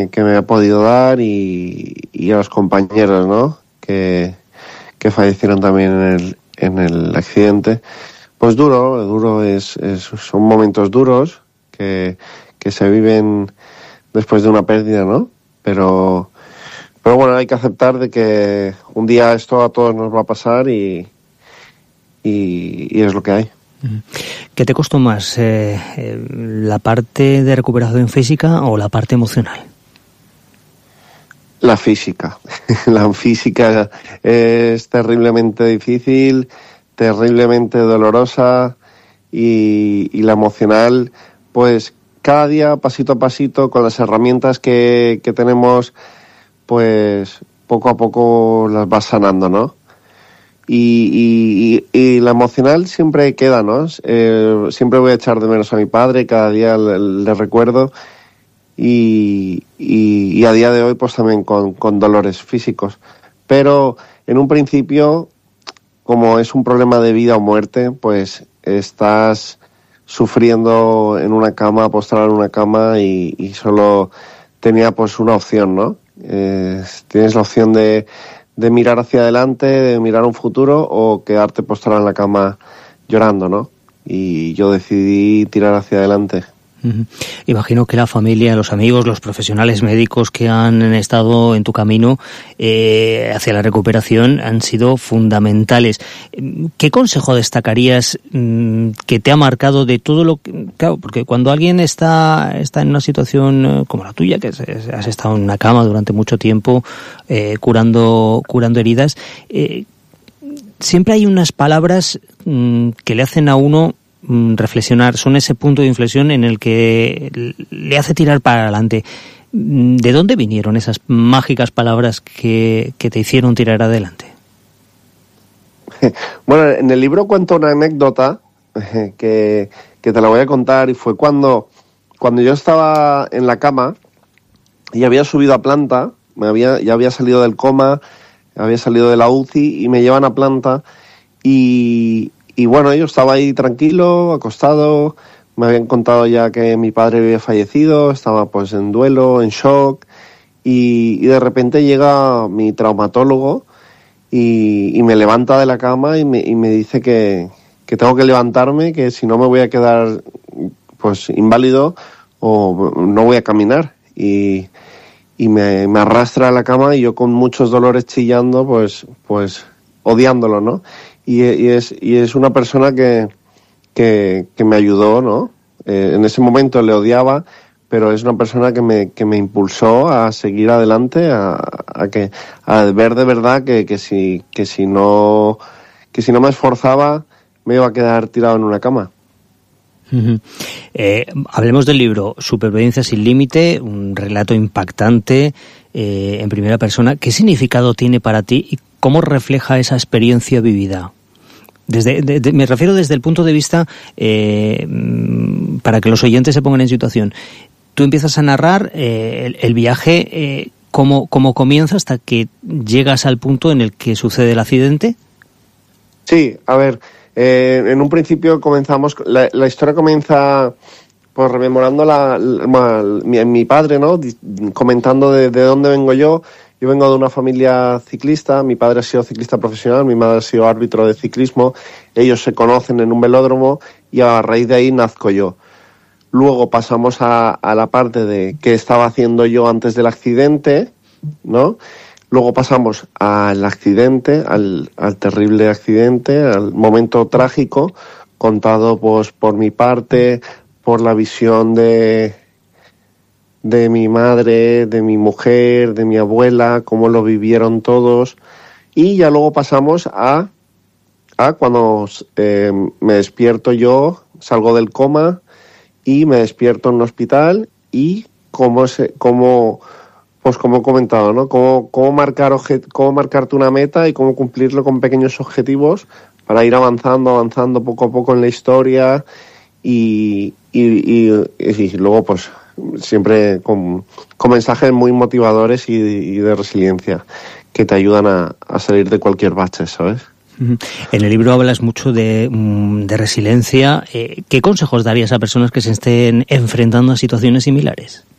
que me ha podido dar y a los compañeros, ¿no? Que fallecieron también en el accidente. Pues duro son momentos duros que se viven después de una pérdida, ¿no? Pero bueno, hay que aceptar de que un día esto a todos nos va a pasar y es lo que hay. ¿Qué te costó más, la parte de recuperación física o la parte emocional? La física. La física es terriblemente difícil, terriblemente dolorosa y la emocional, pues cada día, pasito a pasito, con las herramientas que tenemos, pues poco a poco las vas sanando, ¿no? Y la emocional siempre queda, ¿no? Siempre voy a echar de menos a mi padre, cada día le recuerdo y a día de hoy pues también con dolores físicos. Pero en un principio, como es un problema de vida o muerte, pues estás sufriendo en una cama, postrado en una cama y solo tenía pues una opción, ¿no? Tienes la opción de mirar hacia adelante, de mirar un futuro o quedarte postrado en la cama llorando, ¿no? Y yo decidí tirar hacia adelante. Imagino que la familia, los amigos, los profesionales médicos que han estado en tu camino hacia la recuperación han sido fundamentales. ¿Qué consejo destacarías que te ha marcado de todo lo que... Claro, porque cuando alguien está en una situación como la tuya, que has estado en una cama durante mucho tiempo curando heridas, siempre hay unas palabras que le hacen a uno reflexionar, son ese punto de inflexión en el que le hace tirar para adelante. ¿De dónde vinieron esas mágicas palabras que te hicieron tirar adelante? Bueno, en el libro cuento una anécdota que te la voy a contar, y fue cuando yo estaba en la cama y había subido a planta, ya había salido del coma, había salido de la UCI y me llevan a planta y bueno, yo estaba ahí tranquilo, acostado, me habían contado ya que mi padre había fallecido, estaba pues en duelo, en shock, y de repente llega mi traumatólogo y me levanta de la cama y me dice que tengo que levantarme, que si no me voy a quedar pues inválido o no voy a caminar. Y me arrastra a la cama y yo con muchos dolores chillando, pues odiándolo, ¿no? Y es una persona que me ayudó, ¿no? En ese momento le odiaba, pero es una persona que me impulsó a seguir adelante, a ver de verdad que si no me esforzaba me iba a quedar tirado en una cama. Hablemos del libro Supervivencia sin límite, un relato impactante en primera persona. ¿Qué significado tiene para ti y cómo refleja esa experiencia vivida? Me refiero desde el punto de vista, para que los oyentes se pongan en situación. Tú empiezas a narrar el viaje, cómo comienza hasta que llegas al punto en el que sucede el accidente. Sí, a ver, en un principio comenzamos, la historia comienza pues rememorando mi padre, ¿no? Comentando de dónde vengo yo. Yo vengo de una familia ciclista, mi padre ha sido ciclista profesional, mi madre ha sido árbitro de ciclismo, ellos se conocen en un velódromo y a raíz de ahí nazco yo. Luego pasamos a la parte de qué estaba haciendo yo antes del accidente, ¿no? Luego pasamos al accidente, al terrible accidente, al momento trágico, contado pues por mi parte, por la visión de mi madre, de mi mujer, de mi abuela, cómo lo vivieron todos. Y ya luego pasamos a cuando me despierto yo, salgo del coma y me despierto en un hospital y cómo he comentado, ¿no? Cómo marcarte una meta y cómo cumplirlo con pequeños objetivos para ir avanzando poco a poco en la historia y luego pues siempre con mensajes muy motivadores y de resiliencia que te ayudan a salir de cualquier bache, ¿sabes? En el libro hablas mucho de resiliencia. ¿Qué consejos darías a personas que se estén enfrentando a situaciones similares?